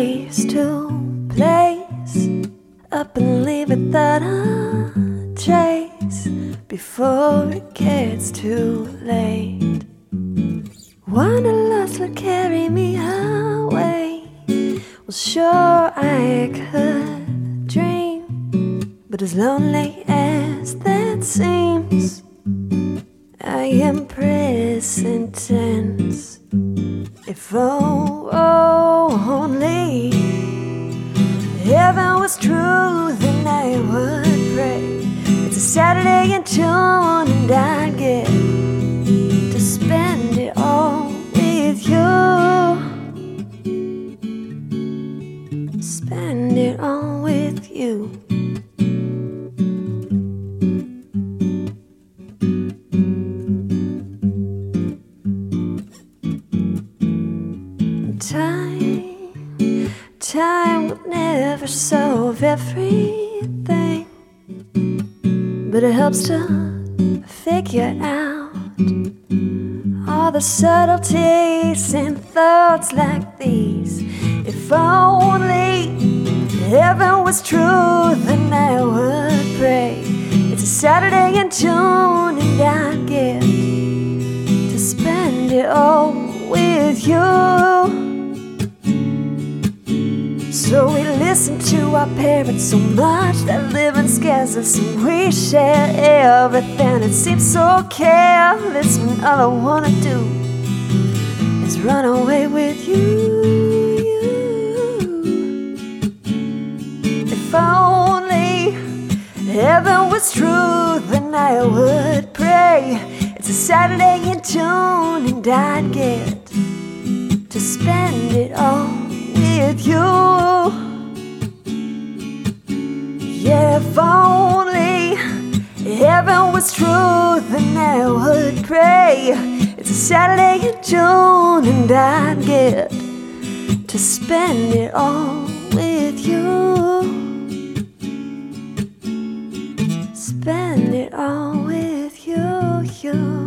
place to place, up and leave without a trace before it gets too late. Wanderlust will carry me away. Well, sure I could dream, but as lonely as that seems, I am present tense. If only heaven was true, then I would pray. It's a Saturday in June and I'd get to spend it all with you. Spend it all with you. Time would never solve everything, but it helps to figure out all the subtleties in thoughts like these. If only heaven was true, then I would pray. It's a Saturday in June and I'd get to spend it all with you. So we listen to our parents so much that living scares us, and we share everything. It seems so careless when all I wanna do is run away with you. If only heaven was true, then I would pray. It's a Saturday in June and I'd get to spend it all with you. Yeah, if only heaven was true, then I would pray. It's a Saturday in June and I'd get to spend it all with you. Spend it all with you.